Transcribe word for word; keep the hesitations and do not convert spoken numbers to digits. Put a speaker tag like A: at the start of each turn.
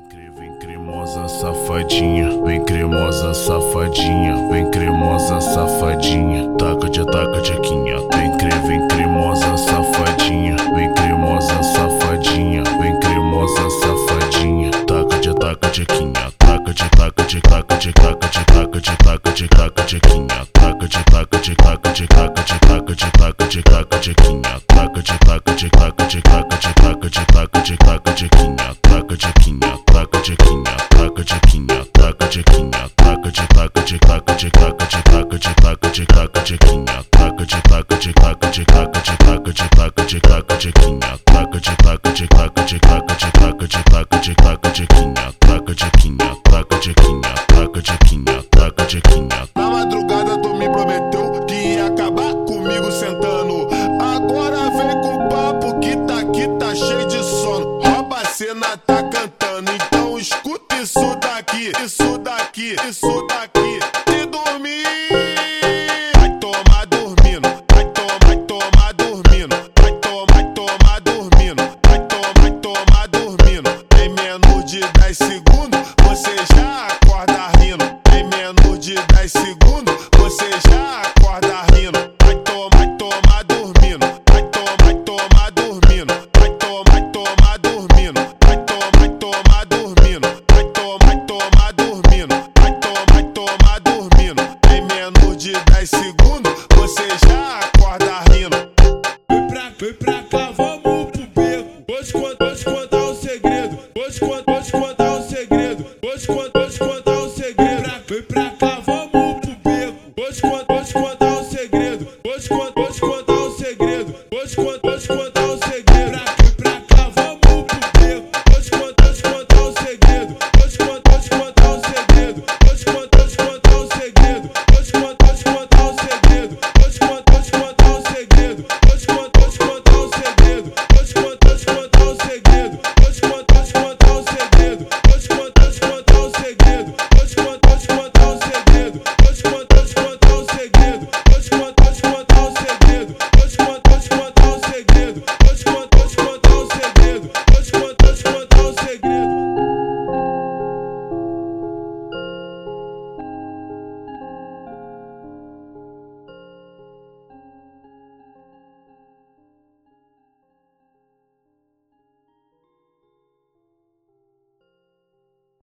A: cre- Vem cremosa safadinha, vem cremosa safadinha, vem cremosa safadinha, taca de taca tchequinha. Vem cre, vem cremosa safadinha, vem cremosa safadinha, vem cremosa safadinha, taca de taca tchequinha, taca de taca de taca de taca de taca de taca de taca tchequinha, taca de taca de taca de taca de taca de taca de taca tchequinha, taca de taca de taca de taca de taca de taca de taca tchequinha, taca tchequinha, taca tchequinha, taca tchequinha, taca tchequinha, taca de taca de taca de taca de taca de taca de taca tchequinha, taca de taca de taca de taca de taca de taca de taca tchequinha, taca de taca de taca de taca de taca de taca de taca tchequinha, taca tchequinha, taca tchequinha, taca tchequinha, taca tchequinha.
B: Na madrugada tu me prometeu que ia acabar comigo sentando. Agora vem com o papo que tá aqui, tá cheio de sono. Rouba a cena, tá cantando, então escuta isso daqui, isso daqui, isso daqui. E dormir, vai tomar dormindo, vai tomar, vai tomar dormindo, vai tomar, vai tomar dormindo, vai tomar, vai tomar dormindo. Em menos de dez segundos